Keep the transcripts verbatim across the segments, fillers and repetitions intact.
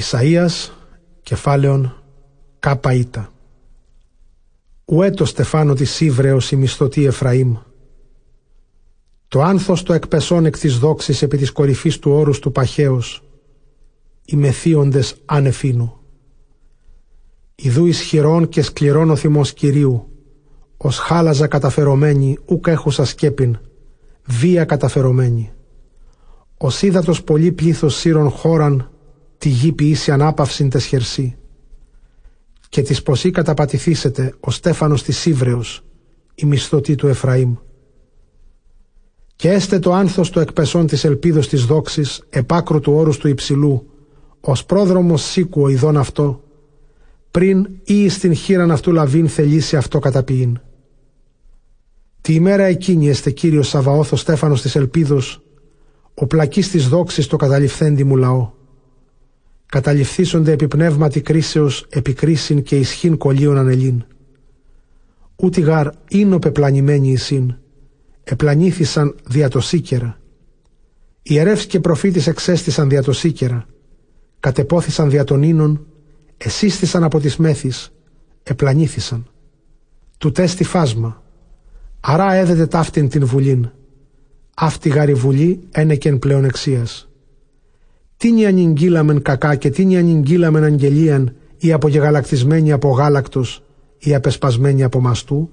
Ισαΐας, κεφάλαιον κάπα ήτα. Ουέ το στεφάνο της Ήβρεως η μισθωτή Εφραήμ. Το άνθος το εκπεσών εκ της δόξης επί της κορυφής του όρους του παχαίως, οι μεθύοντες ανεφήνου. Ιδού ισχυρών και σκληρών ο θυμός Κυρίου, ως χάλαζα καταφερωμένη ούκ έχουσα σκέπην, βία καταφερωμένη. Ως ύδατος πολύ πλήθος σύρων χώραν, τη γη ποιήσει ανάπαυσιν τες χερσί. Και της ποσή καταπατηθήσετε ο στέφανος της Ήβρεως, η μισθωτή του Εφραήμ. Και έστε το άνθος το εκπεσών της ελπίδος της δόξης, επάκρου του όρους του υψηλού, ως πρόδρομος σίκου ο ειδών αυτό, πριν ή στην χείραν αυτού λαβήν θελήσει αυτό καταποιήν. Τη ημέρα εκείνη έστε Κύριος Σαβαώθ ο στέφανος της ελπίδος, ο πλακής της δόξης το καταληφθέντη μου λαό. Καταληφθήσονται επί πνεύματι κρίσεως, επικρίσιν και ισχύν κολλίων ανελήν. Ούτι γάρ είναι ο πεπλανημένοι εισήν, επλανήθησαν δια το σίκερα. Ιερεύς και προφήτης εξέστησαν δια το σίκερα, κατεπόθησαν δια των ίνων, εσύστησαν από τις μέθης, επλανήθησαν. Του τέστη φάσμα, αρά έδετε ταύτην την βουλήν, αυτή γάρη βουλή ένεκεν πλεονεξίας. Τίνι ανηγγύλαμεν κακά και τίνι ανηγγύλαμεν αγγελίαν, ή απογεγαλακτισμένη από γάλακτος, ή απεσπασμένη από μαστού.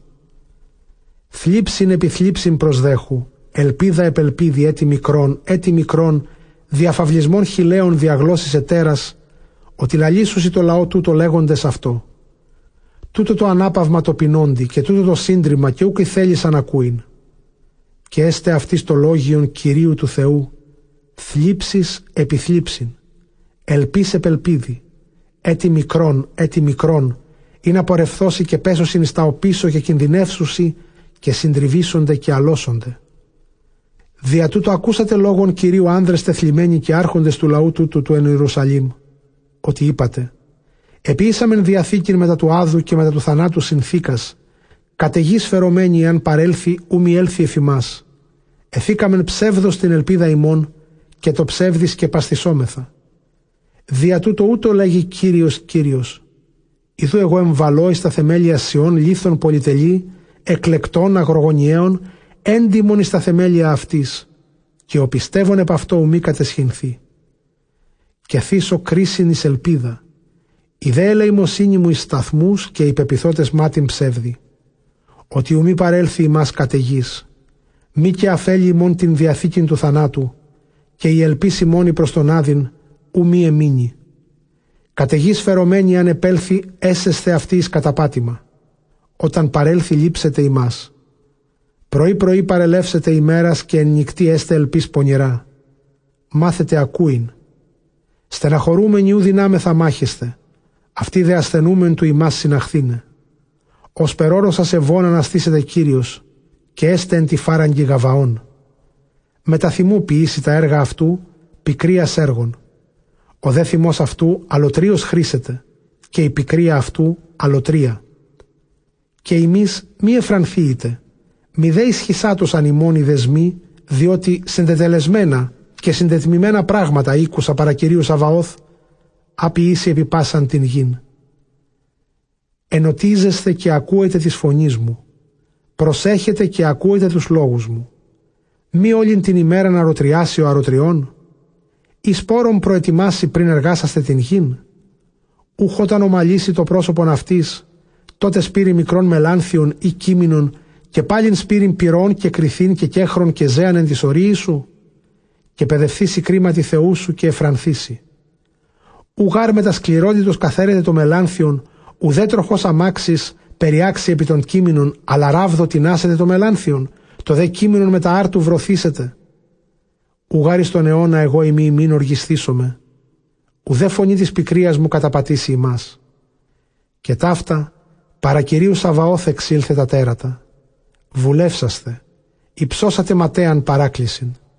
Θλίψιν επί θλίψιν προσδέχου, ελπίδα επελπίδη έτη μικρών, έτη μικρών, διαφαυλισμών χιλέων διαγλώσσης ετέρας, ότι λαλήσουσι το λαό τούτο λέγοντες αυτό. Τούτο το ανάπαυμα το πεινόντι και τούτο το σύντριμα και ούκ θέλησαν ακούειν. Και έστε αυτής το λόγιον Κυρίου του Θεού, θλίψεις επί θλίψιν, ελπίς επελπίδη, έτη μικρών, έτη μικρών, είναι απορρευθώσει και πέσωσιν στα οπίσω και κινδυνεύσουσι και συντριβήσονται και αλώσονται. Δια τούτο ακούσατε λόγων Κυρίου άνδρες τεθλιμμένοι και άρχοντες του λαού τούτου του εν Ιερουσαλήμ, ότι είπατε, επίησαμεν διαθήκην μετά του άδου και μετά του θανάτου συνθήκας, καταιγής φερωμένη εάν παρέλθει ου μη έλθει εφημάς. Εθήκαμεν ψεύδος την ελπίδα ημών και το ψεύδις και παστισόμεθα. Δια τούτο ούτω λέγει Κύριος Κύριος. Ιδού εγώ εμβαλώ εις τα θεμέλια Σιών λίθων πολυτελή, εκλεκτών αγρογωνιαίων, έντιμων εις τα θεμέλια αυτής, και ο πιστεύων επ' αυτό ου μη κατεσχυνθεί. Και θύσω κρίσιν εις ελπίδα, η δε ελεημοσύνη μου εις σταθμούς και οι πεποιθώτες μάτιν ψεύδι, ότι ου μη παρέλθει ημάς καταιγής, μη και αφέλει ημών την διαθήκην του θανάτου, και η ελπίση μόνη προς τον άδειν, ου μη εμείνει. Καταιγής φερωμένη αν επέλθει, έσεσθε αυτή εις καταπάτημα. Όταν παρέλθει λείψετε ημάς. Πρωί πρωί παρελεύσετε ημέρας και εν νυκτή έστε ελπίς πονηρά. Μάθετε ακούειν. Στεναχωρούμενοι ου δυνάμεθα μάχεστε. Αυτοί δε ασθενούμεν του ημάς συναχθήνε. Ως περόροσα σε βόν αναστήσετε Κύριος, και έστε εν τη φάραγγι Γαβαών. Μετα θυμού ποιήσει τα έργα αυτού, πικρίας έργων. Ο δε θυμός αυτού αλωτρίος χρήσεται, και η πικρία αυτού αλωτρία. Και ημείς μη εφρανθείτε, μη δε ισχυσάτος αν ημών οι δεσμοί, διότι συντετελεσμένα και συντετμημένα πράγματα ήκουσα παρά Κυρίου Σαβαώθ, αποιήσει επιπάσαν την γην. Ενωτίζεστε και ακούετε της φωνής μου, προσέχετε και ακούετε τους λόγους μου. Μη όλην την ημέρα να ρωτριάσει ο αρωτριών, εις σπόρων προετοιμάσει πριν εργάσαστε την γην. Ούχ όταν ομαλήσει το πρόσωπον αυτής, τότε σπείρει μικρών μελάνθιων ή κείμενων, και πάλιν σπείριν πυρών και κρυθήν και κέχρον και ζέαν εν της ορίη σου, και παιδευθήσει κρίματι Θεού σου και εφρανθήσει. Ουγάρ με τα σκληρότητος καθαίρεται το μελάνθιον, ουδέ τροχός αμάξης περιάξει επί των κείμενων, αλλά ράβδο τεινάσετε το μελάνθιον, το δε κείμενον με τα άρτου βρωθήσετε. Ουγάρι στον αιώνα εγώ ημί ημίν οργισθήσομαι, ουδέ φωνή της πικρίας μου καταπατήσει ημάς. Και ταύτα παρά Κυρίου Σαβαώθ εξήλθε τα τέρατα. Βουλεύσαστε, υψώσατε ματέαν παράκλησιν.